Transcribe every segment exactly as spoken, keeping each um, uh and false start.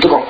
punto com.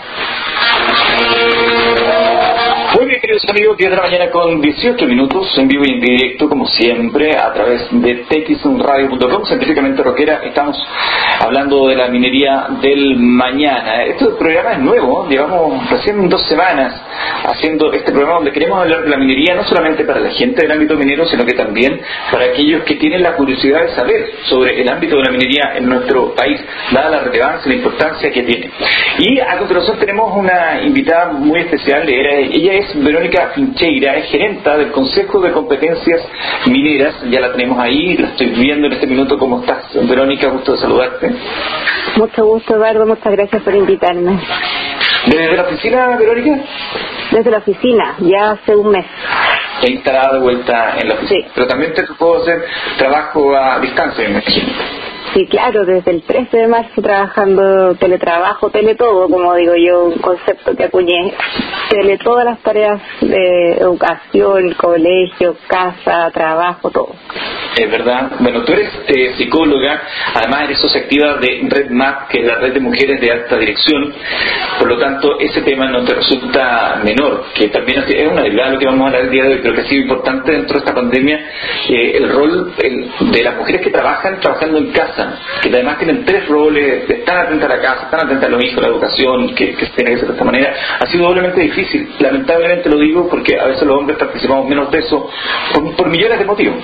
Muy bien, queridos amigos, diez de la mañana con dieciocho minutos, en vivo y en directo, como siempre, a través de T X radio punto com, científicamente rockera. Estamos hablando de la minería del mañana. Este programa es nuevo, llevamos recién dos semanas haciendo este programa donde queremos hablar de la minería, no solamente para la gente del ámbito minero, sino que también para aquellos que tienen la curiosidad de saber sobre el ámbito de la minería en nuestro país, dada la relevancia y la importancia que tiene. Y a continuación tenemos una invitada muy especial. Ella es Verónica Fincheira, es gerenta del Consejo de Competencias Mineras. Ya la tenemos ahí, la estoy viendo en este minuto. ¿Cómo estás, Verónica? Gusto de saludarte. Mucho gusto, Eduardo, muchas gracias por invitarme. ¿Desde la oficina, Verónica? Desde la oficina, ya hace un mes. Ya instalada de vuelta en la oficina. Sí. Pero también te puedo hacer trabajo a distancia, me imagino. Sí, claro, desde el trece de marzo trabajando teletrabajo, teletodo, como digo yo, un concepto que acuñé. Tele todas las tareas de educación, colegio, casa, trabajo, todo. Es verdad. Bueno, tú eres eh, psicóloga, además eres socia activa de RedMap, que es la red de mujeres de alta dirección. Por lo tanto, ese tema no te resulta menor, que también es una derivada de lo que vamos a hablar el día de hoy, pero que ha sido importante dentro de esta pandemia, eh, el rol el, de las mujeres que trabajan trabajando en casa, que además tienen tres roles, están atentas a la casa, están atentas a los hijos, a la educación, que, que se tiene que hacer de esta manera. Ha sido doblemente difícil. Lamentablemente lo digo porque a veces los hombres participamos menos de eso por, por millones de motivos.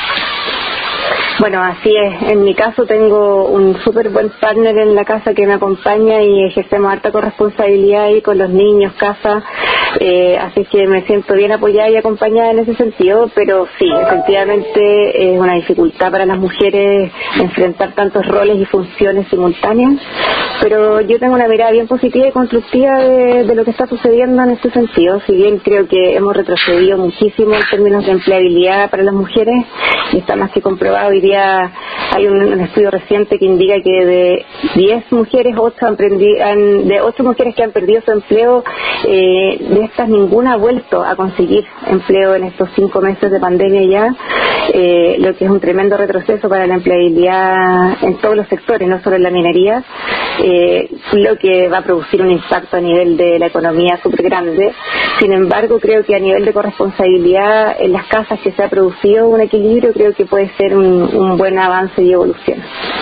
Bueno, así es. En mi caso tengo un súper buen partner en la casa que me acompaña y ejercemos harta corresponsabilidad ahí con los niños, casa, eh, así que me siento bien apoyada y acompañada en ese sentido, pero sí, efectivamente es una dificultad para las mujeres enfrentar tantos roles y funciones simultáneas, pero yo tengo una mirada bien positiva y constructiva de, de lo que está sucediendo en este sentido. Si bien creo que hemos retrocedido muchísimo en términos de empleabilidad para las mujeres, y está más que comprobado. Hoy día hay un, un estudio reciente que indica que de diez mujeres, ocho han prendi, han, de ocho mujeres que han perdido su empleo, eh, de estas ninguna ha vuelto a conseguir empleo en estos cinco meses de pandemia ya, eh, lo que es un tremendo retroceso para la empleabilidad en todos los sectores, no solo en la minería, eh, lo que va a producir un impacto a nivel de la economía súper grande. Sin embargo, creo que a nivel de corresponsabilidad en las casas que se ha producido un equilibrio, creo que puede ser un, un buen avance y evolución.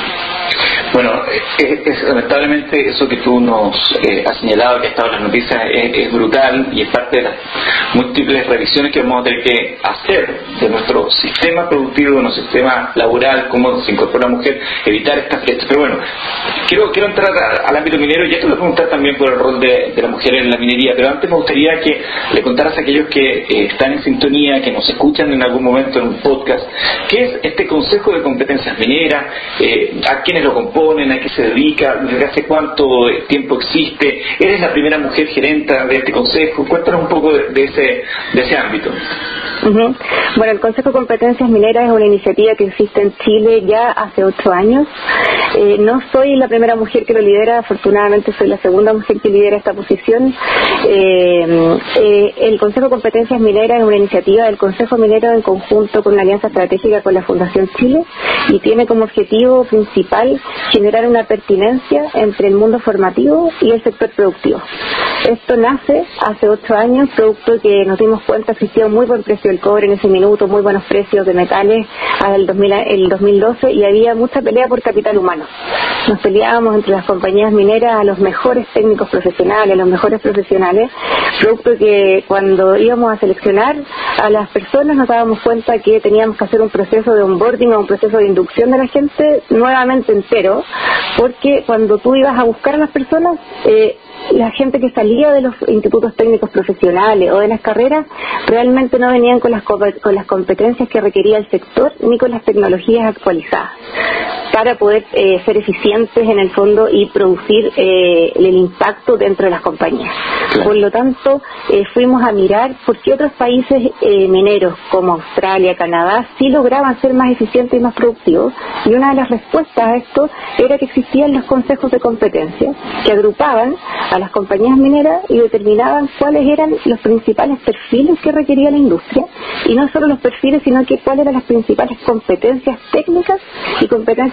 Bueno, es, es, lamentablemente eso que tú nos eh, has señalado, que ha estado en las noticias, es, es brutal y es parte de las múltiples revisiones que vamos a tener que hacer de nuestro sistema productivo, de nuestro sistema laboral, cómo se incorpora la mujer, evitar estas brechas. Pero bueno, quiero quiero entrar a, al ámbito minero y esto lo voy a preguntar también por el rol de, de la mujer en la minería, pero antes me gustaría que le contaras a aquellos que eh, están en sintonía, que nos escuchan en algún momento en un podcast, ¿qué es este Consejo de Competencias Mineras? Eh, ¿A quiénes lo componen? ¿A qué se dedica? ¿Desde hace cuánto tiempo existe? ¿Eres la primera mujer gerenta de este consejo? Cuéntanos un poco de, de, ese, de ese ámbito. Uh-huh. Bueno, el Consejo de Competencias Mineras es una iniciativa que existe en Chile ya hace ocho años. Eh, no soy la primera mujer que lo lidera, afortunadamente soy la segunda mujer que lidera esta posición. Eh, eh, el Consejo de Competencias Mineras es una iniciativa del Consejo Minero en conjunto con una alianza estratégica con la Fundación Chile y tiene como objetivo principal generar una pertinencia entre el mundo formativo y el sector productivo. Esto nace hace ocho años, producto que nos dimos cuenta existía un muy buen precio del cobre en ese minuto, muy buenos precios de metales hasta el, dos mil, el dos mil doce y había mucha pelea por capital humano. Nos peleábamos entre las compañías mineras a los mejores técnicos profesionales, a los mejores profesionales, producto que cuando íbamos a seleccionar a las personas nos dábamos cuenta que teníamos que hacer un proceso de onboarding o un proceso de inducción de la gente nuevamente entero, porque cuando tú ibas a buscar a las personas, eh, la gente que salía de los institutos técnicos profesionales o de las carreras realmente no venían con las, con las competencias que requería el sector ni con las tecnologías actualizadas para poder eh, ser eficientes en el fondo y producir eh, el impacto dentro de las compañías. Claro. Por lo tanto, eh, fuimos a mirar por qué otros países eh, mineros como Australia, Canadá, sí lograban ser más eficientes y más productivos, y una de las respuestas a esto era que existían los consejos de competencia que agrupaban a las compañías mineras y determinaban cuáles eran los principales perfiles que requería la industria, y no solo los perfiles, sino que cuáles eran las principales competencias técnicas y competencias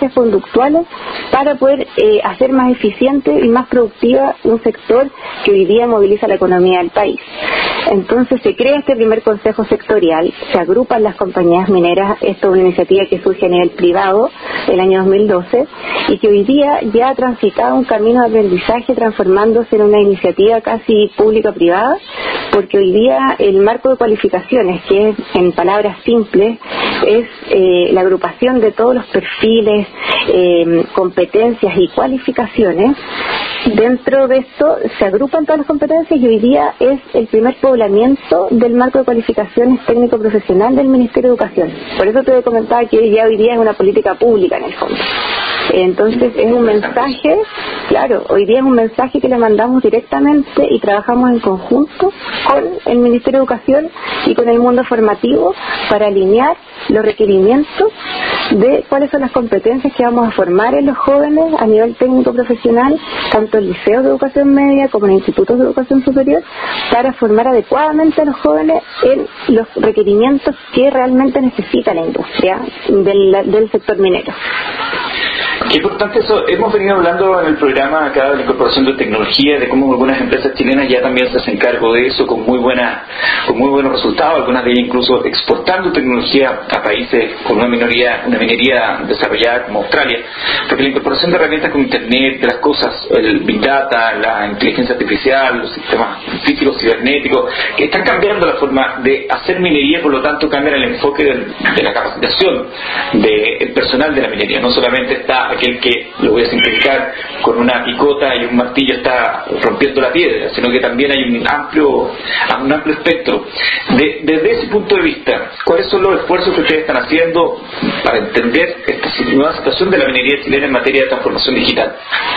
competencias conductuales para poder eh, hacer más eficiente y más productiva un sector que hoy día moviliza la economía del país. Entonces se crea este primer consejo sectorial, se agrupan las compañías mineras, esto es una iniciativa que surge a nivel privado el año dos mil doce y que hoy día ya ha transitado un camino de aprendizaje transformándose en una iniciativa casi pública-privada, porque hoy día el marco de cualificaciones, que es en palabras simples, es eh, la agrupación de todos los perfiles, eh, competencias y cualificaciones. Dentro de esto se agrupan todas las competencias y hoy día es el primer poblamiento del marco de cualificaciones técnico-profesional del Ministerio de Educación. Por eso te comentaba que ya hoy día es una política pública en el fondo. Entonces es un mensaje, claro, hoy día es un mensaje que le mandamos directamente y trabajamos en conjunto con el Ministerio de Educación y con el mundo formativo para alinear los requerimientos de cuáles son las competencias que vamos a formar en los jóvenes a nivel técnico profesional, tanto en liceos de educación media como en institutos de educación superior, para formar adecuadamente a los jóvenes en los requerimientos que realmente necesita la industria del, del sector minero. Qué importante eso. Hemos venido hablando en el programa acá de la incorporación de tecnología, de cómo algunas empresas chilenas ya también se hacen cargo de eso con muy buena, con muy buenos resultados, algunas de ellas incluso exportando tecnología a países con una minoría, una minería desarrollada como Australia, porque la incorporación de herramientas como Internet, de las cosas, el Big Data, la inteligencia artificial, los sistemas físicos, cibernéticos, que están cambiando la forma de hacer minería, por lo tanto cambian el enfoque de, de la capacitación del personal de la minería. No solamente está aquel que, lo voy a simplificar, con una picota y un martillo está rompiendo la piedra, sino que también hay un amplio un amplio espectro. De, desde ese punto de vista, ¿cuáles son los esfuerzos que ustedes están haciendo para entender esta nueva situación de la minería chilena en materia de transformación digital?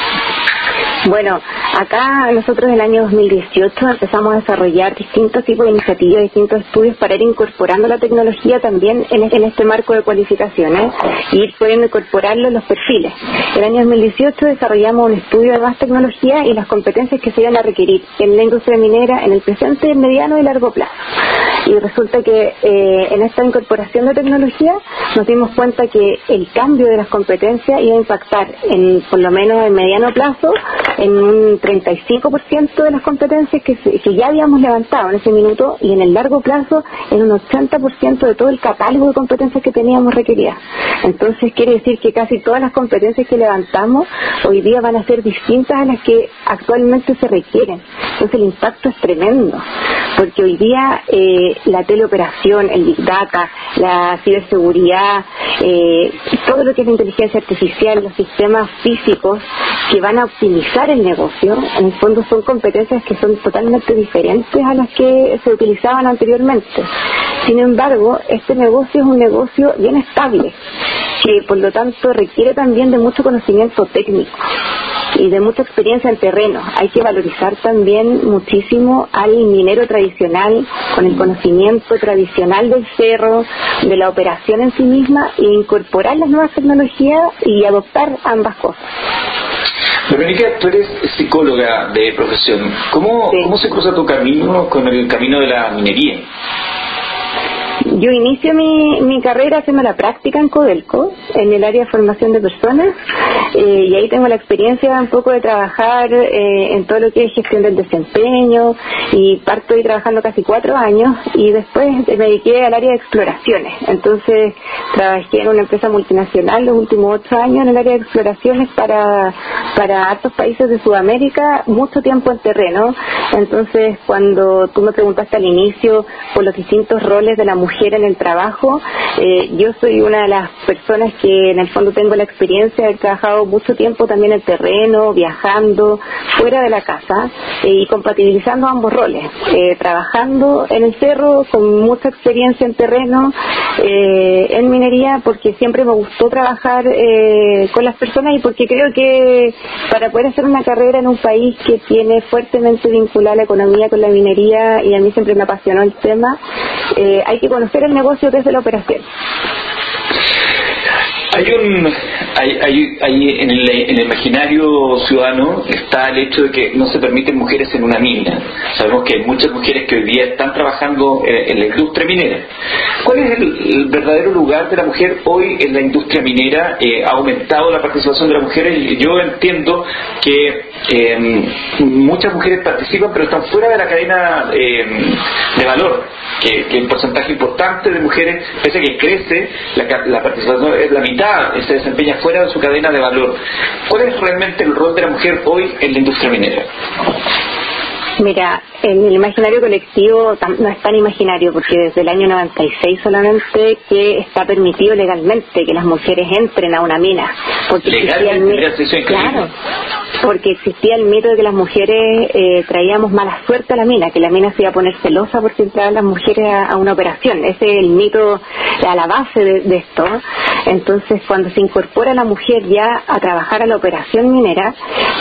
Bueno, acá nosotros en el año dos mil dieciocho empezamos a desarrollar distintos tipos de iniciativas, distintos estudios para ir incorporando la tecnología también en, en este marco de cualificaciones y ir pudiendo incorporarlo en los perfiles. En el año dos mil dieciocho desarrollamos un estudio de más tecnología y las competencias que se iban a requerir en la industria minera en el presente, mediano y largo plazo. Y resulta que eh, en esta incorporación de tecnología nos dimos cuenta que el cambio de las competencias iba a impactar en, por lo menos en mediano plazo, en un treinta y cinco por ciento de las competencias que, se, que ya habíamos levantado en ese minuto y en el largo plazo en un ochenta por ciento de todo el catálogo de competencias que teníamos requeridas. Entonces quiere decir que casi todas las competencias que levantamos hoy día van a ser distintas a las que actualmente se requieren. Entonces el impacto es tremendo, porque hoy día eh, la teleoperación, el Big Data, la ciberseguridad, eh, todo lo que es la inteligencia artificial, los sistemas físicos que van a optimizar el negocio, en el fondo son competencias que son totalmente diferentes a las que se utilizaban anteriormente. Sin embargo, este negocio es un negocio bien estable, que por lo tanto requiere también de mucho conocimiento técnico y de mucha experiencia en terreno. Hay que valorizar también muchísimo al minero tradicional, con el conocimiento tradicional del cerro, de la operación en sí misma, e incorporar las nuevas tecnologías y adoptar ambas cosas. Verónica, tú eres psicóloga de profesión. ¿Cómo, sí. ¿Cómo se cruza tu camino con el camino de la minería? Yo inicio mi, mi carrera haciendo la práctica en Codelco, en el área de formación de personas, eh, y ahí tengo la experiencia un poco de trabajar eh, en todo lo que es gestión del desempeño, y parto ahí trabajando casi cuatro años, y después me dediqué al área de exploraciones. Entonces trabajé en una empresa multinacional los últimos ocho años en el área de exploraciones para, para hartos países de Sudamérica, mucho tiempo en terreno. Entonces cuando tú me preguntaste al inicio por los distintos roles de la mujer en el trabajo, eh, yo soy una de las personas que en el fondo tengo la experiencia de haber trabajado mucho tiempo también en terreno, viajando, fuera de la casa, eh, y compatibilizando ambos roles, eh, trabajando en el cerro con mucha experiencia en terreno, eh, en minería, porque siempre me gustó trabajar eh, con las personas y porque creo que para poder hacer una carrera en un país que tiene fuertemente vinculada la economía con la minería, y a mí siempre me apasionó el tema, eh, hay que conocer el negocio desde la operación. Hay un, hay, hay, hay en, el, en el imaginario ciudadano está el hecho de que no se permiten mujeres en una mina. Sabemos que hay muchas mujeres que hoy día están trabajando en, en la industria minera. ¿Cuál es el, el verdadero lugar de la mujer hoy en la industria minera? Eh, ¿Ha aumentado la participación de las mujeres? Yo entiendo que eh, muchas mujeres participan, pero están fuera de la cadena eh, de valor, que, que un porcentaje importante de mujeres, pese a que crece, la, la participación es la mitad, se desempeña fuera de su cadena de valor. ¿Cuál es realmente el rol de la mujer hoy en la industria minera? Mira, en el imaginario colectivo no es tan imaginario, porque desde el año noventa y seis solamente que está permitido legalmente que las mujeres entren a una mina. Porque legalmente, existía el, claro, porque existía el mito de que las mujeres eh, traíamos mala suerte a la mina, que la mina se iba a poner celosa porque entraban las mujeres a, a una operación. Ese es el mito a la base de, de esto. Entonces, cuando se incorpora la mujer ya a trabajar a la operación minera,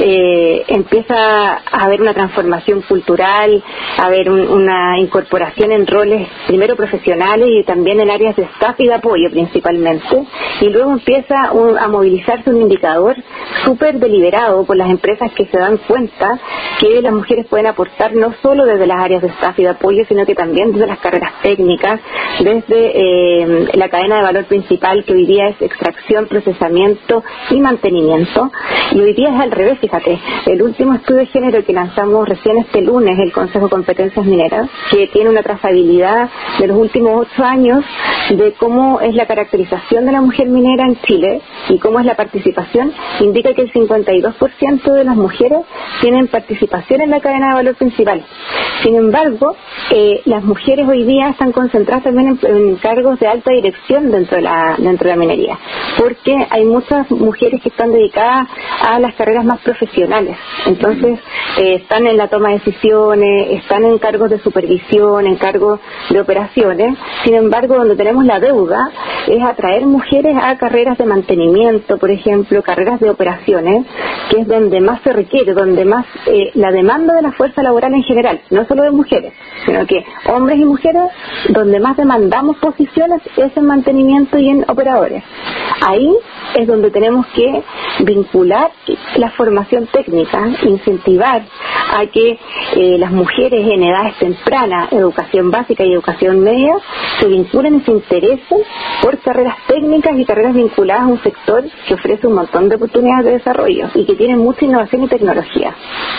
eh, empieza a haber una transformación cultural, a haber un, una incorporación en roles primero profesionales y también en áreas de staff y de apoyo principalmente, y luego empieza un, a movilizarse un indicador súper deliberado por las empresas que se dan cuenta que las mujeres pueden aportar no solo desde las áreas de staff y de apoyo, sino que también desde las carreras técnicas, desde eh, la cadena de valor principal, que hoy día es extracción, procesamiento y mantenimiento. Y hoy día es al revés, fíjate, el último estudio de género que lanzamos recién este lunes, el Consejo de Competencias Mineras, que tiene una trazabilidad de los últimos ocho años de cómo es la caracterización de la mujer minera en Chile y cómo es la participación, indica que el cincuenta y dos por ciento de las mujeres tienen participación en la cadena de valor principal. Sin embargo, eh, las mujeres hoy día están concentradas también en, en cargos de alta dirección dentro de la dentro de la minería, porque hay muchas mujeres que están dedicadas a las carreras más profesionales. Entonces, eh, están en la toma de decisiones, están en cargos de supervisión, en cargos de operaciones. Sin embargo, donde tenemos la deuda es atraer mujeres a carreras de mantenimiento, por ejemplo, carreras de operaciones, que es donde más se requiere, donde más eh, la demanda de la fuerza laboral en general, no solo de mujeres, sino que hombres y mujeres, donde más demandamos posiciones es en mantenimiento y en operadores. Ahí es donde tenemos que vincular la formación técnica, incentivar a que eh, las mujeres en edades tempranas, educación básica y educación media, se vinculen y se interesen por carreras técnicas y carreras vinculadas a un sector que ofrece un montón de oportunidades de desarrollo y que tiene mucha innovación y tecnología.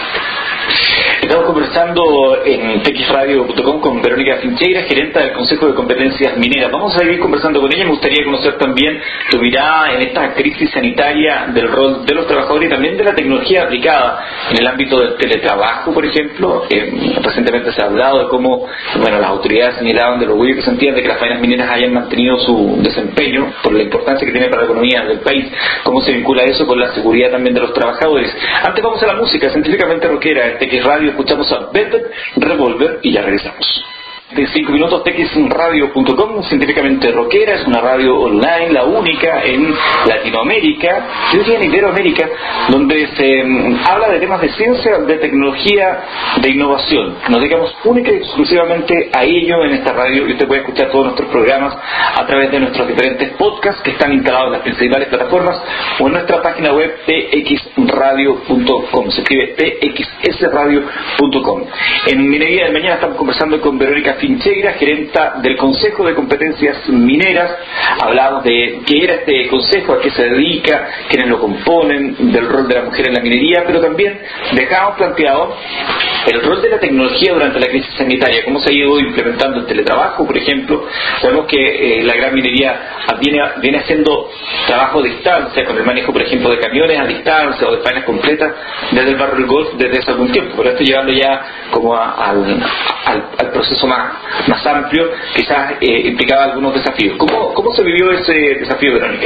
Estamos conversando en T X radio punto com con Verónica Fincheira, gerenta del Consejo de Competencias Mineras. Vamos a seguir conversando con ella. Me gustaría conocer también tu mirada en esta crisis sanitaria del rol de los trabajadores y también de la tecnología aplicada en el ámbito del teletrabajo, por ejemplo. Eh, recientemente se ha hablado de cómo, bueno, las autoridades señalaban de lo orgullo que sentían de que las faenas mineras hayan mantenido su desempeño por la importancia que tiene para la economía del país. ¿Cómo se vincula eso con la seguridad también de los trabajadores? Antes vamos a la música científicamente rockera en T X Radio. Escuchamos a Velvet Revolver y ya regresamos. De cinco minutos, T X radio punto com, científicamente rockera, es una radio online, la única en Latinoamérica, yo diría en Iberoamérica, donde se um, habla de temas de ciencia, de tecnología, de innovación. Nos dedicamos única y exclusivamente a ello en esta radio, y usted puede escuchar todos nuestros programas a través de nuestros diferentes podcasts que están instalados en las principales plataformas o en nuestra página web T X radio punto com, se escribe T X S radio punto com. En Minería del Mañana estamos conversando con Verónica Fincheira, gerenta del Consejo de Competencias Mineras. Hablamos de qué era este consejo, a qué se dedica, quiénes lo componen, del rol de la mujer en la minería, pero también dejamos planteado el rol de la tecnología durante la crisis sanitaria, cómo se ha ido implementando el teletrabajo, por ejemplo. Sabemos que eh, la gran minería viene, viene haciendo trabajo a distancia, con el manejo, por ejemplo, de camiones a distancia o de faenas completas desde el barrio del Golf desde hace algún tiempo, pero esto llevando ya como a, al, al, al proceso más más amplio, quizás eh, implicaba algunos desafíos. ¿Cómo, ¿Cómo se vivió ese desafío, Verónica?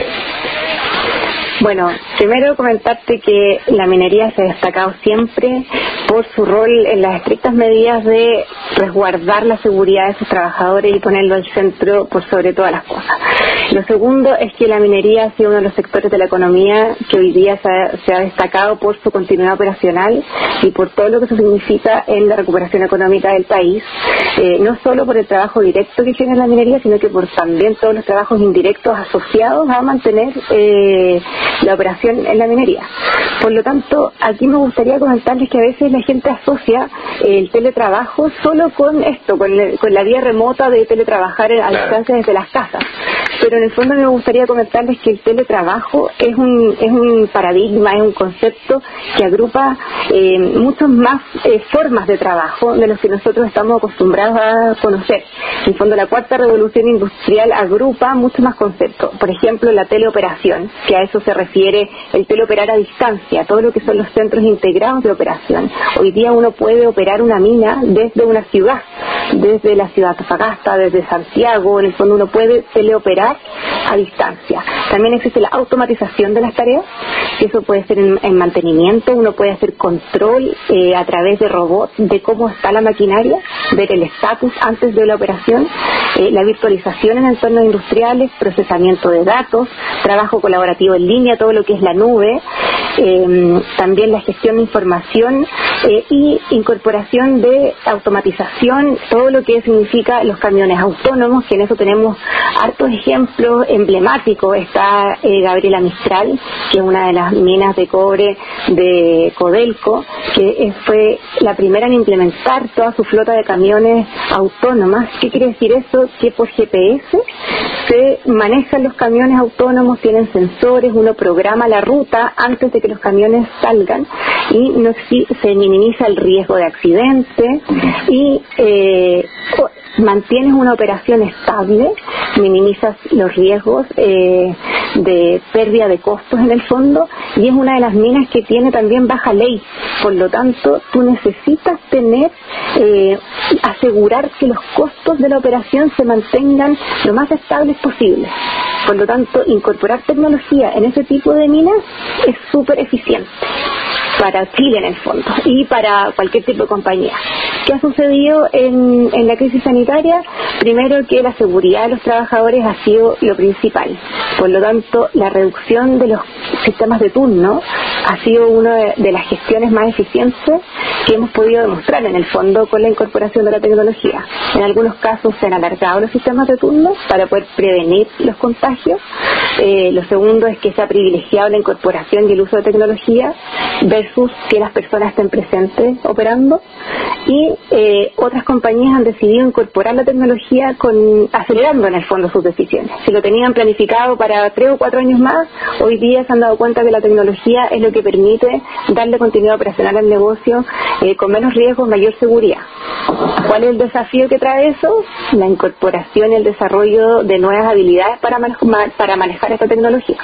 Bueno, primero comentarte que la minería se ha destacado siempre por su rol en las estrictas medidas de resguardar la seguridad de sus trabajadores y ponerlo al centro por sobre todas las cosas. Lo segundo es que la minería ha sido uno de los sectores de la economía que hoy día se ha, se ha destacado por su continuidad operacional y por todo lo que eso significa en la recuperación económica del país, eh, no solo por el trabajo directo que genera la minería, sino que por también todos los trabajos indirectos asociados a mantener eh, la operación en la minería. Por lo tanto, aquí me gustaría comentarles que a veces la gente asocia el teletrabajo solo con esto, con, el, con la vía remota de teletrabajar a distancia desde las casas. Pero en el fondo me gustaría comentarles que el teletrabajo es un, es un paradigma, es un concepto que agrupa eh, muchas más eh, formas de trabajo de los que nosotros estamos acostumbrados a conocer. En el fondo, la cuarta revolución industrial agrupa muchos más conceptos. Por ejemplo, la teleoperación, que a eso se refiere el teleoperar a distancia, todo lo que son los centros integrados de operación. Hoy día uno puede operar una mina desde una ciudad, desde la ciudad de Antofagasta, desde Santiago. En el fondo uno puede teleoperar a distancia. También existe la automatización de las tareas, que eso puede ser en, en mantenimiento. Uno puede hacer control eh, a través de robots de cómo está la maquinaria, ver el estatus antes de la operación, eh, la virtualización en entornos industriales, procesamiento de datos, trabajo colaborativo en línea, todo lo que es la nube, eh, también la gestión de información eh, y incorporación de automatización, todo lo que significa los camiones autónomos, que en eso tenemos hartos ejemplos emblemáticos. Está eh, Gabriela Mistral, que es una de las minas de cobre de Codelco, que fue la primera en implementar toda su flota de camiones autónomas. ¿Qué quiere decir eso? Que por G P S se manejan los camiones autónomos, tienen sensores, uno programa la ruta antes de que los camiones salgan y no se minimiza el riesgo de accidente y eh, mantienes una operación estable, minimizas los riesgos eh, de pérdida de costos en el fondo, y es una de las minas que tiene también baja ley. Por lo tanto, tú necesitas tener, eh, asegurar que los costos de la operación se mantengan lo más estables posible. Por lo tanto, incorporar tecnología en ese tipo de minas es súper eficiente para Chile en el fondo y para cualquier tipo de compañía. ¿Qué ha sucedido en, en la crisis sanitaria? Primero, que la seguridad de los trabajadores ha sido lo principal. Por lo tanto, la reducción de los sistemas de turno ha sido una de, de las gestiones más eficientes que hemos podido demostrar en el fondo con la incorporación de la tecnología. En algunos casos se han alargado los sistemas de turno para poder prevenir los contagios. Eh, lo segundo es que se ha privilegiado la incorporación y el uso de tecnología versus que las personas estén presentes operando, y eh, otras compañías han decidido incorporar la tecnología con, acelerando en el fondo sus decisiones. Si lo tenían planificado para tres o cuatro años más, hoy día se han dado cuenta que la tecnología es lo que permite darle continuidad operacional al negocio eh, con menos riesgos, mayor seguridad. ¿Cuál es el desafío que trae eso? La incorporación y el desarrollo de nuevas habilidades para manejar, para manejar esta tecnología.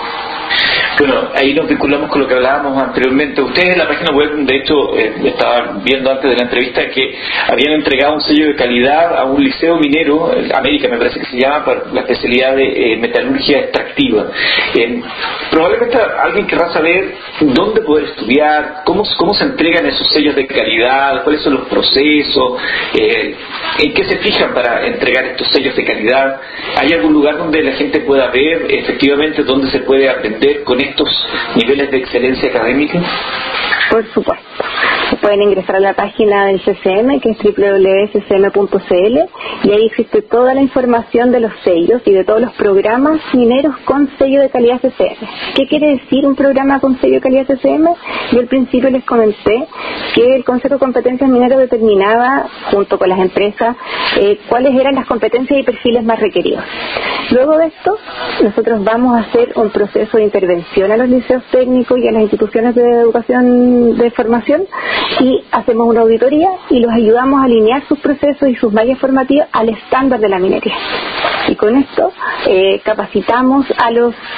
Bueno, ahí nos vinculamos con lo que hablábamos anteriormente. Ustedes en la página web, de hecho, eh, estaban viendo antes de la entrevista que habían entregado un sello de calidad a un liceo minero, América me parece que se llama, para la especialidad de eh, metalurgia extractiva. Eh, probablemente alguien querrá saber dónde poder estudiar, cómo, cómo se entregan esos sellos de calidad, cuáles son los procesos, eh, en qué se fijan para entregar estos sellos de calidad. ¿Hay algún lugar donde la gente pueda ver efectivamente dónde se puede aprender con estos niveles de excelencia académica? Por supuesto. Pueden ingresar a la página del C C M, que es doble u doble u doble u punto c c m punto c l, y ahí existe toda la información de los sellos y de todos los programas mineros con sello de calidad C C M. ¿Qué quiere decir un programa con sello de calidad C C M? Yo al principio les comenté que el Consejo de Competencias Mineras determinaba, junto con las empresas, eh, cuáles eran las competencias y perfiles más requeridos. Luego de esto, nosotros vamos a hacer un proceso de intervención a los liceos técnicos y a las instituciones de educación de formación, y hacemos una auditoría y los ayudamos a alinear sus procesos y sus mallas formativas al estándar de la minería. Y con esto eh, capacitamos a los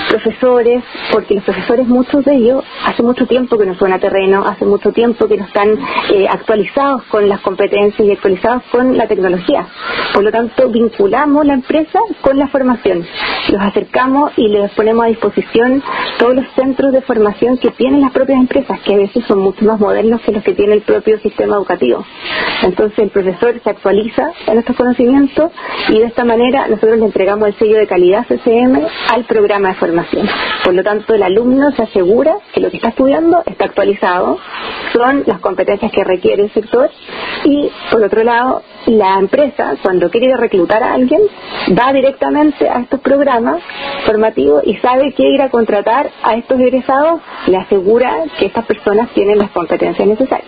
profesores, porque los profesores, muchos de ellos, hace mucho tiempo que no suena terreno, hace mucho tiempo que no están eh, actualizados con las competencias y actualizados con la tecnología. Por lo tanto, vinculamos la empresa con la formación, los acercamos y les ponemos a disposición todos los centros de formación que tienen las propias empresas, que a veces son mucho más modernos que los que tiene el propio sistema educativo. Entonces el profesor se actualiza en estos conocimientos y de esta manera nosotros le entregamos el sello de calidad C C M al programa de formación. Por lo tanto, el alumno se asegura que lo que está estudiando está actualizado, son las competencias que requiere el sector, y por otro lado, la empresa, cuando quiere reclutar a alguien, va directamente a estos programas formativos y sabe que ir a contratar a estos egresados le asegura que estas personas tienen las competencias necesarias.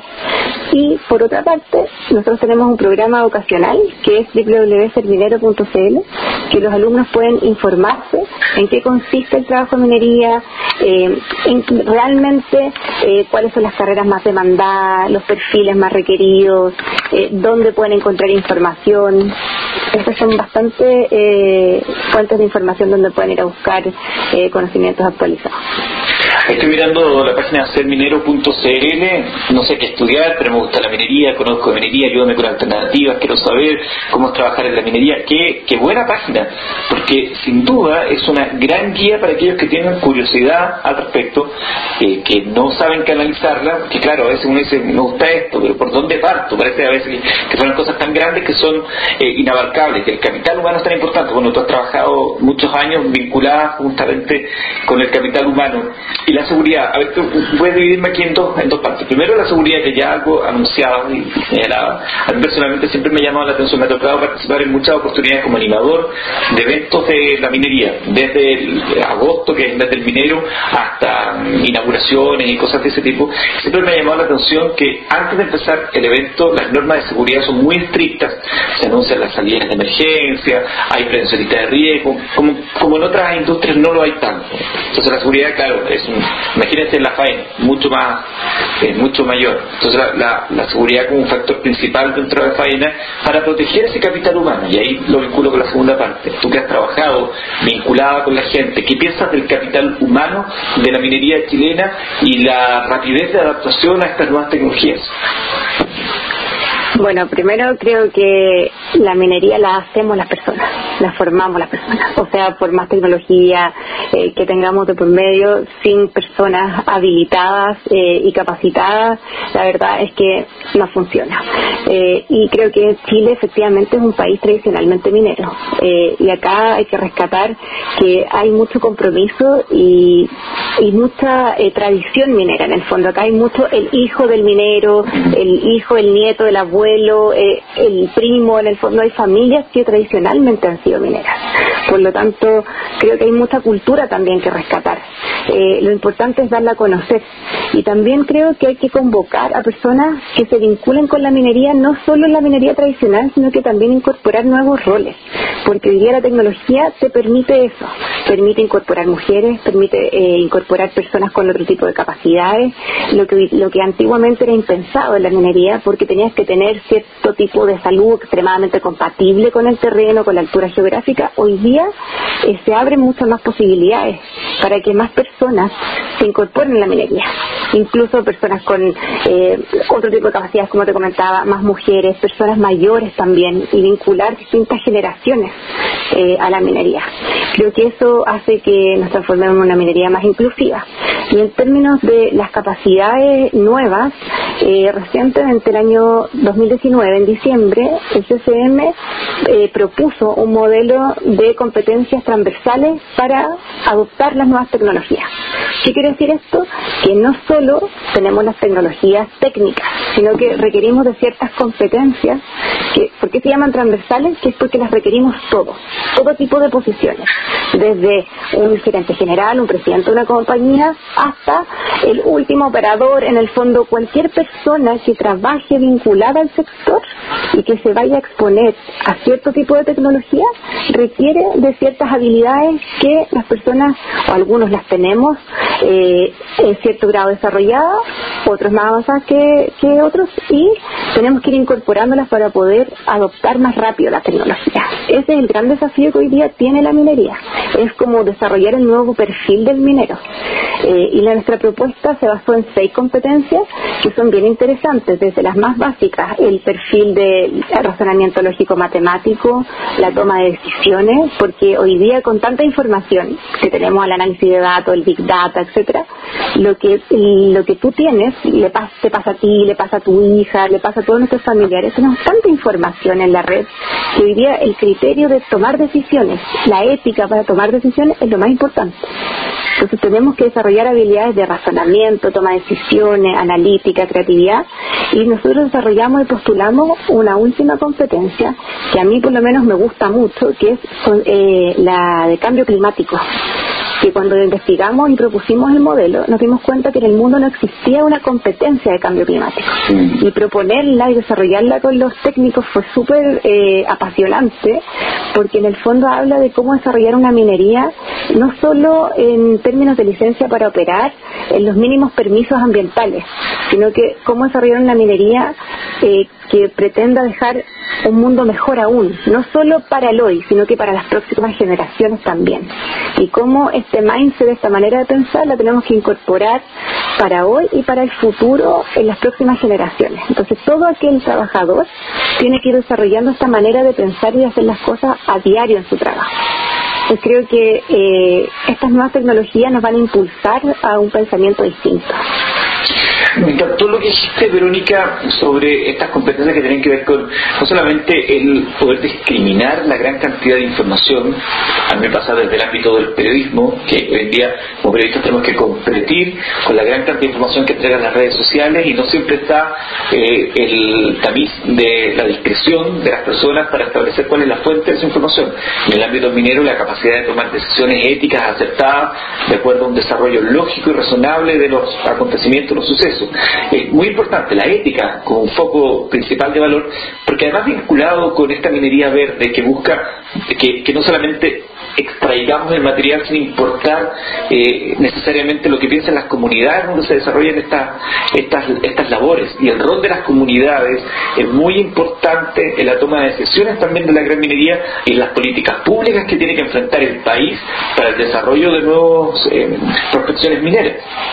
Y por otra parte, nosotros tenemos un programa vocacional que es doble u doble u doble u punto serminero punto c l, que los alumnos pueden informarse en qué consiste el trabajo de minería, eh, en realmente eh, cuáles son las carreras más demandadas, los perfiles más requeridos, eh, dónde pueden encontrar información. Estas son bastante eh, fuentes de información donde pueden ir a buscar eh, conocimientos actualizados. Estoy mirando la página serminero punto c l, no sé qué estudiar, pero me gusta la minería, conozco de minería, ayúdame con alternativas, quiero saber cómo es trabajar en la minería. Qué, qué buena página, porque sin duda es una gran guía para aquellos que tienen curiosidad al respecto, eh, que no saben canalizarla, que claro, a veces uno dice, me gusta esto, pero ¿por dónde parto? Parece a veces que, que son cosas tan grandes que son eh, inabarcables, que el capital humano es tan importante. Bueno, tú has trabajado muchos años vinculada justamente con el capital humano. Y la seguridad, a ver, voy a dividirme aquí en dos, en dos partes. Primero, la seguridad, que ya algo anunciado y señalaba. A mí personalmente siempre me ha llamado la atención, me ha tocado participar en muchas oportunidades como animador de eventos de la minería, desde el agosto, que es desde el minero, hasta inauguraciones y cosas de ese tipo. Siempre me ha llamado la atención que antes de empezar el evento, las normas de seguridad son muy estrictas, se anuncian las salidas de emergencia, hay prevencionistas de riesgo, como, como en otras industrias no lo hay tanto. Entonces la seguridad, claro, es un, imagínense la faena, mucho más, eh, mucho mayor. Entonces la, la, la seguridad como un factor principal dentro de la faena para proteger ese capital humano, y ahí lo vinculo con la segunda parte. Tú que has trabajado vinculada con la gente, ¿qué piensas del capital humano de la minería chilena y la rapidez de adaptación a estas nuevas tecnologías? Bueno, primero creo que la minería la hacemos las personas, la formamos las personas. O sea, por más tecnología eh, que tengamos de por medio, sin personas habilitadas eh, y capacitadas, la verdad es que no funciona. Eh, y creo que Chile efectivamente es un país tradicionalmente minero. Eh, y acá hay que rescatar que hay mucho compromiso y, y mucha eh, tradición minera en el fondo. Acá hay mucho el hijo del minero, el hijo, el nieto, el abuelo, Eh, el primo. En el fondo hay familias que tradicionalmente han sido mineras. Por lo tanto, creo que hay mucha cultura también que rescatar. Eh, lo importante es darla a conocer, y también creo que hay que convocar a personas que se vinculen con la minería, no solo en la minería tradicional, sino que también incorporar nuevos roles, porque hoy día la tecnología te permite eso, permite incorporar mujeres, permite eh, incorporar personas con otro tipo de capacidades, lo que, lo que antiguamente era impensado en la minería, porque tenías que tener cierto tipo de salud extremadamente compatible con el terreno, con la altura geográfica. Hoy día eh, se abren muchas más posibilidades para que más personas se incorporen a la minería, incluso personas con eh, otro tipo de capacidades, como te comentaba, más mujeres, personas mayores también, y vincular distintas generaciones eh, a la minería. Creo que eso hace que nos transformemos en una minería más inclusiva. Y en términos de las capacidades nuevas, eh, recientemente, el año dos mil diecinueve, en diciembre, el C C M eh, propuso un modelo de competencias transversales para adoptar las nuevas tecnologías. ¿Qué quiere decir esto? Que no solo tenemos las tecnologías técnicas, sino que requerimos de ciertas competencias. Que, ¿por qué se llaman transversales? Que es porque las requerimos todos, todo tipo de posiciones, desde un gerente general, un presidente de una compañía, hasta el último operador. En el fondo, cualquier persona que trabaje vinculada al sector y que se vaya a exponer a cierto tipo de tecnología requiere de ciertas habilidades que las personas, o algunos las tenemos eh, en cierto grado desarrolladas, otros más avanzadas que, que otros, y tenemos que ir incorporándolas para poder adoptar más rápido la tecnología. Ese es el gran desafío que hoy día tiene la minería, es como desarrollar el nuevo perfil del minero. Eh, y la, nuestra propuesta se basó en seis competencias que son bien interesantes, desde las más básicas, el perfil de razonamiento lógico-matemático, la toma de decisiones, porque hoy día con tanta información que tenemos al análisis de datos, el big data, etcétera, lo que lo que tú tienes le pasa, te pasa a ti, le pasa a tu hija, le pasa a todos nuestros familiares. Tenemos tanta información en la red que hoy día el criterio de tomar decisiones, la ética para tomar decisiones es lo más importante. Entonces tenemos que desarrollar habilidades de razonamiento, toma de decisiones, analítica, creatividad, y nosotros desarrollamos y postulamos una última competencia que a mí por lo menos me gusta mucho, que es eh, la de cambio climático, que cuando investigamos y propusimos el modelo nos dimos cuenta que en el mundo no existía una competencia de cambio climático, y proponerla y desarrollarla con los técnicos fue súper eh, apasionante, porque en el fondo habla de cómo desarrollar una minería no solo en términos de licencia para operar, en los mínimos permisos ambientales, sino que cómo desarrollar una minería eh, que pretenda dejar un mundo mejor aún, no solo para el hoy, sino que para las próximas generaciones también. Y cómo este mindset, esta manera de pensar, la tenemos que incorporar para hoy y para el futuro en las próximas generaciones. Entonces todo aquel trabajador tiene que ir desarrollando esta manera de pensar y de hacer las cosas a diario en su trabajo. Pues creo que eh, estas nuevas tecnologías nos van a impulsar a un pensamiento distinto. Me encantó lo que dijiste, Verónica, sobre estas competencias que tienen que ver con no solamente el poder discriminar la gran cantidad de información. A mí me pasa desde el ámbito del periodismo, que hoy en día como periodistas tenemos que competir con la gran cantidad de información que entregan las redes sociales, y no siempre está eh, el tamiz de la discreción de las personas para establecer cuál es la fuente de esa información. En el ámbito minero, la capacidad de tomar decisiones éticas acertadas de acuerdo a un desarrollo lógico y razonable de los acontecimientos, los sucesos. Es muy importante la ética como un foco principal de valor, porque además vinculado con esta minería verde que busca que, que no solamente extraigamos el material sin importar eh, necesariamente lo que piensan las comunidades donde se desarrollan esta, estas, estas labores, y el rol de las comunidades es muy importante en la toma de decisiones también de la gran minería y en las políticas públicas que tiene que enfrentar el país para el desarrollo de nuevas eh, prospecciones mineras.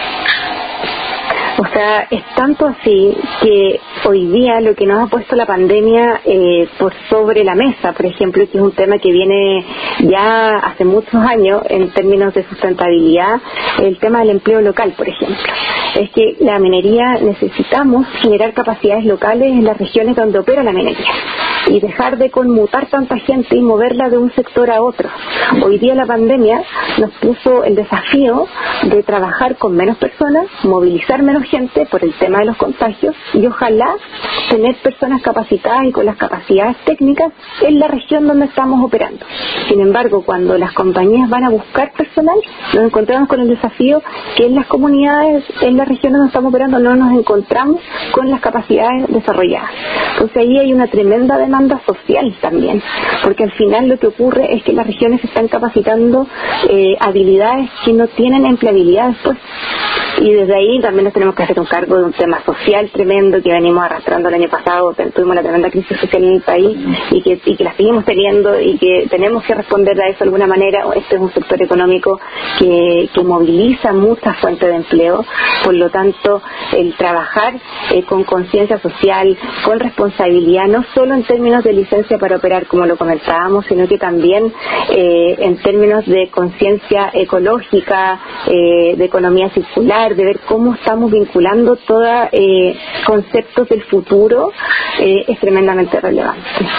O sea, es tanto así que hoy día lo que nos ha puesto la pandemia eh, por sobre la mesa, por ejemplo, que es un tema que viene ya hace muchos años en términos de sustentabilidad, el tema del empleo local, por ejemplo. Es que la minería necesitamos generar capacidades locales en las regiones donde opera la minería y dejar de conmutar tanta gente y moverla de un sector a otro. Hoy día la pandemia nos puso el desafío de trabajar con menos personas, movilizar menos gente por el tema de los contagios, y ojalá tener personas capacitadas y con las capacidades técnicas en la región donde estamos operando. Sin embargo, cuando las compañías van a buscar personal, nos encontramos con el desafío que en las comunidades, en las regiones donde estamos operando, no nos encontramos con las capacidades desarrolladas. Entonces ahí hay una tremenda demanda social también, porque al final lo que ocurre es que las regiones se están capacitando eh, habilidades que no tienen empleabilidad después. Y desde ahí también nos tenemos que hacer un cargo de un tema social tremendo que venimos arrastrando el año pasado. Tuvimos la tremenda crisis social en el país y que, y que la seguimos teniendo, y que tenemos que responder a eso de alguna manera. Este es un sector económico que, que moviliza muchas fuentes de empleo, por lo tanto el trabajar eh, con conciencia social, con responsabilidad, no solo en términos de licencia para operar como lo comentábamos, sino que también eh, en términos de conciencia ecológica, eh, de economía circular, de ver cómo estamos vinculando todos eh, conceptos del futuro, eh, es tremendamente relevante.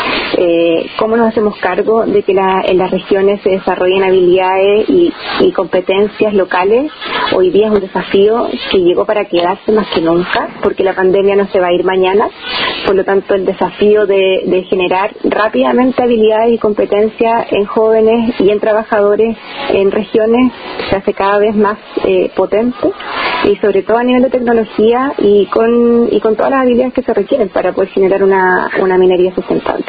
Eh, cómo nos hacemos cargo de que la, en las regiones se desarrollen habilidades y, y competencias locales, hoy día es un desafío que llegó para quedarse más que nunca, porque la pandemia no se va a ir mañana. Por lo tanto, el desafío de, de generar rápidamente habilidades y competencias en jóvenes y en trabajadores en regiones se hace cada vez más eh, potente, y sobre todo a nivel de tecnología y con y con todas las habilidades que se requieren para poder generar una, una minería sustentable.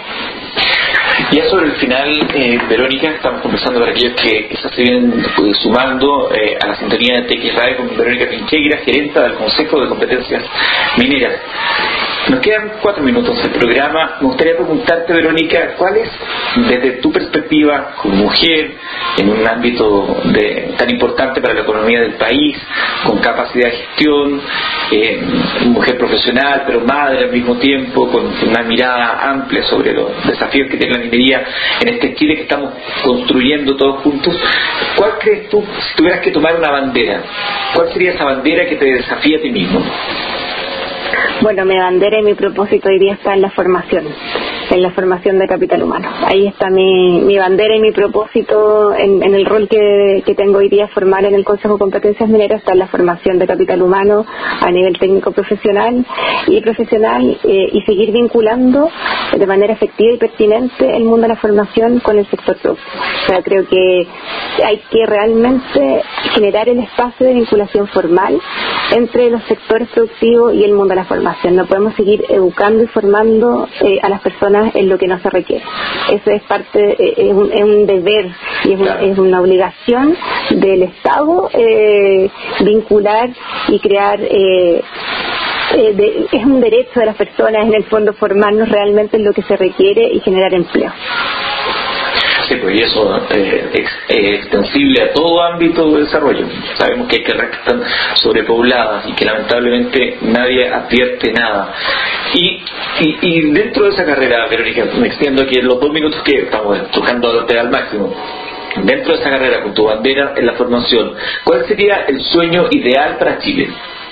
Ya sobre el final, eh, Verónica, estamos conversando para aquellos que quizás se vienen eh, sumando eh, a la sintonía de T X Radio con Verónica Pincheira, gerenta del Consejo de Competencias Mineras. Nos quedan cuatro minutos del programa. Me gustaría preguntarte, Verónica, ¿cuál es, desde tu perspectiva como mujer, en un ámbito de, tan importante para la economía del país, con capacidad de gestión, eh, mujer profesional, pero madre al mismo tiempo, con una mirada amplia sobre los desafíos que tiene la minería en este Chile que estamos construyendo todos juntos, ¿cuál crees tú, si tuvieras que tomar una bandera, cuál sería esa bandera que te desafía a ti mismo? Bueno, mi bandera y mi propósito hoy día está en la formación, en la formación de capital humano. Ahí está mi, mi bandera y mi propósito en, en el rol que, que tengo hoy día, formar en el Consejo de Competencias Mineras, está en la formación de capital humano a nivel técnico profesional y profesional eh, y seguir vinculando de manera efectiva y pertinente el mundo de la formación con el sector productivo. O sea, creo que hay que realmente generar el espacio de vinculación formal entre los sectores productivos y el mundo de la formación. No podemos seguir educando y formando eh, a las personas en lo que no se requiere. Eso es parte, eh, es, un, es un deber y es, un, es una obligación del Estado eh, vincular y crear eh, eh, de, es un derecho de las personas en el fondo formarnos realmente en lo que se requiere y generar empleo. Sí, pues y eso eh, es eh, extensible a todo ámbito de desarrollo. Sabemos que hay tierras que están sobrepobladas y que lamentablemente nadie advierte nada. Y, y, y dentro de esa carrera, Verónica, me extiendo aquí en los dos minutos que estamos tocando al máximo. Dentro de esa carrera, con tu bandera en la formación, ¿cuál sería el sueño ideal para Chile?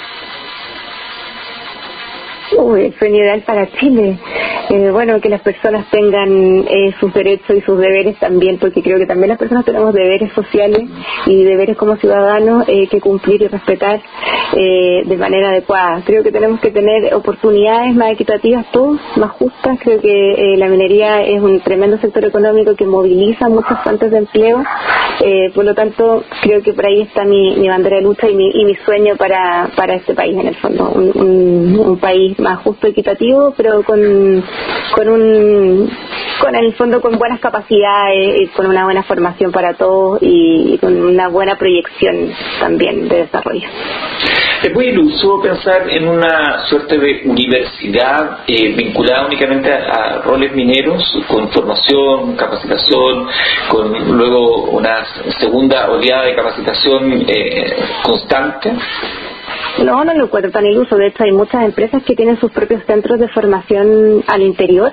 Uy, el sueño ideal para Chile. Eh, bueno, que las personas tengan eh, sus derechos y sus deberes también, porque creo que también las personas tenemos deberes sociales y deberes como ciudadanos eh, que cumplir y respetar eh, de manera adecuada. Creo que tenemos que tener oportunidades más equitativas, todos más justas. Creo que eh, la minería es un tremendo sector económico que moviliza muchas fuentes de empleo. Eh, por lo tanto, creo que por ahí está mi, mi bandera de lucha y mi, y mi sueño para, para este país, en el fondo. Un, un, un país más justo, equitativo, pero con, con un, con en el fondo con buenas capacidades, con una buena formación para todos y, y con una buena proyección también de desarrollo. ¿Es muy iluso pensar en una suerte de universidad eh, vinculada únicamente a, a roles mineros, con formación, capacitación, con luego una segunda oleada de capacitación eh, constante? No, no lo encuentro tan iluso. De hecho, hay muchas empresas que tienen sus propios centros de formación al interior.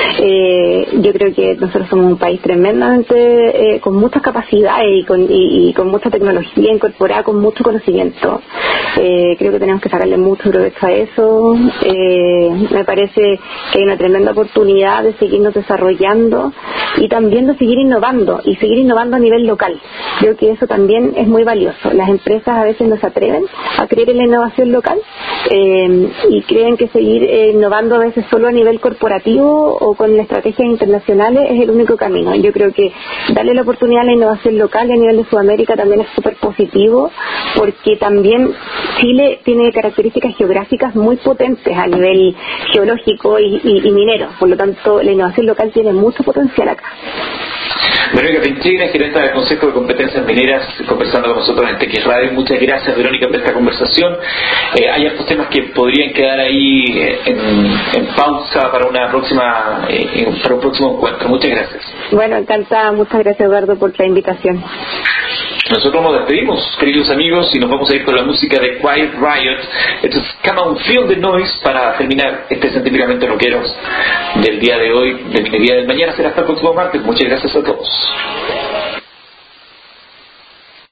Eh, yo creo que nosotros somos un país tremendamente eh, con muchas capacidades y con, y, y con mucha tecnología incorporada, con mucho conocimiento. Eh, creo que tenemos que sacarle mucho provecho a eso. Eh, me parece que hay una tremenda oportunidad de seguirnos desarrollando y también de seguir innovando y seguir innovando a nivel local. Creo que eso también es muy valioso. Las empresas a veces no se atreven a creer en la innovación local eh, y creen que seguir eh, innovando a veces solo a nivel corporativo o con estrategias internacionales es el único camino. Yo creo que darle la oportunidad a la innovación local y a nivel de Sudamérica también es súper positivo, porque también Chile tiene características geográficas muy potentes a nivel geológico y, y, y minero. Por lo tanto, la innovación local tiene mucho potencial acá. Verónica Pincheira, gerente del Consejo de Competencias Mineras, conversando con nosotros en T X Radio. Muchas gracias, Verónica, por esta conversación. Eh, hay otros temas que podrían quedar ahí en, en pausa para una próxima eh, para un próximo encuentro. Muchas gracias. Bueno, encantada. Muchas gracias, Eduardo, por la invitación. Nosotros nos despedimos, queridos amigos, y nos vamos a ir con la música de Quiet Riot. Esto es Come On Feel the Noise para terminar este Científicamente Rockeros del día de hoy, de Minería del Mañana. Será hasta el próximo martes. Muchas gracias a todos.